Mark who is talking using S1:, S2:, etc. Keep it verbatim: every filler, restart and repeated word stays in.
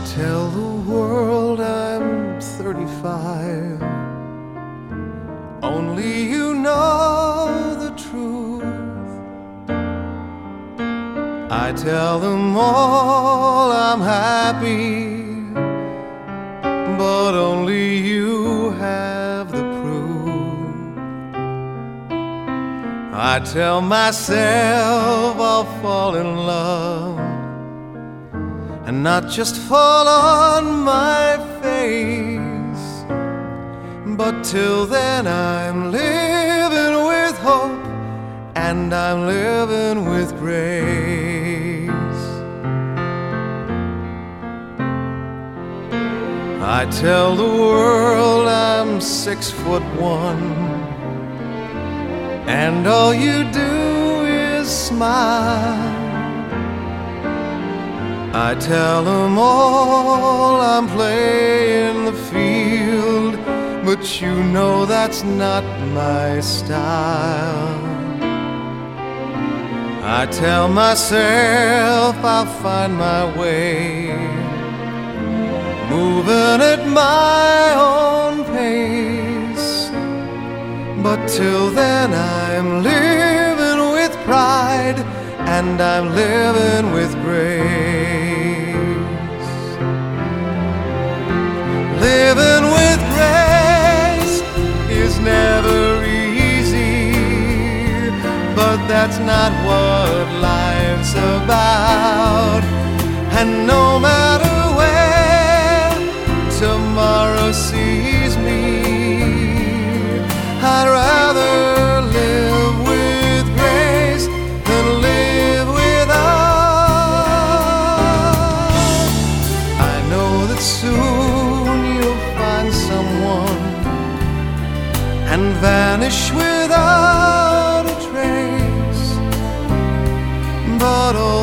S1: tell the world I'm thirty-five. Only you know the truth. I tell them all I'm happy, but only you have the proof. I tell myself I'll fall in love, and not just fall on my face, but till then I'm living with hope, and I'm living with grace. I tell the world I'm six foot one, and all you do is smile. I tell them all I'm playing the field, but you know that's not my style. I tell myself I'll find my way, moving at my own pace, but till then I'm living with pride, and I'm living with grace. Living with grace is never easy, but that's not what life's about. And no matter where tomorrow sees me, I'd rather live with grace than live without. I know that soon you'll find someone and vanish without a trace, but all